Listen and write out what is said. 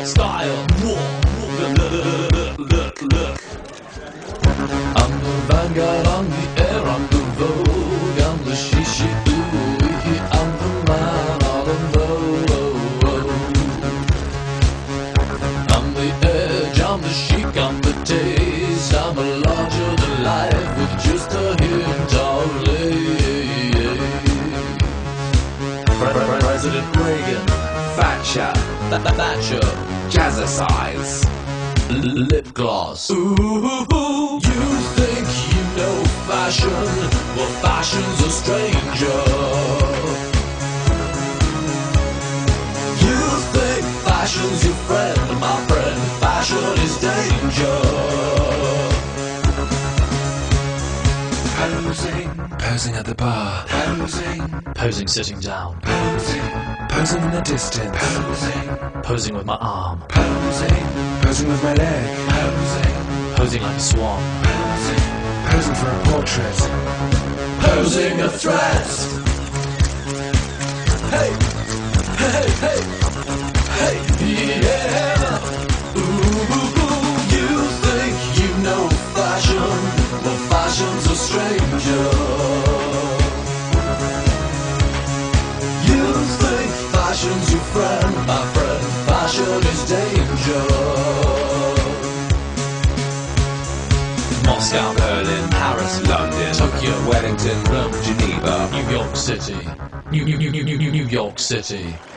style. Look. I'm the vanguard on the air, I'm the vogue, I'm the shishi ooey, I'm the man all alone. I'm the edge, I'm the chic, I'm the taste, I'm a larger than life with just a hint of lace. President Reagan, Thatcher, Thatcher, Jazzercise, lip gloss. Ooh, you think you know fashion? Well, fashion's a stranger. You think fashion's your friend, my friend. Fashion is danger. posing at the bar, Posing sitting down, posing in the distance, posing with my arm, posing with my leg, posing like a swan, posing for a portrait, posing a threat. Hey, yeah. Ooh, you think you know fashion? Well, fashion's a stranger. You think fashion's your friend, my friend. Fashion is danger. Moscow, Berlin, Paris, London, Tokyo, Wellington, Rome, Geneva, New York City. New York City.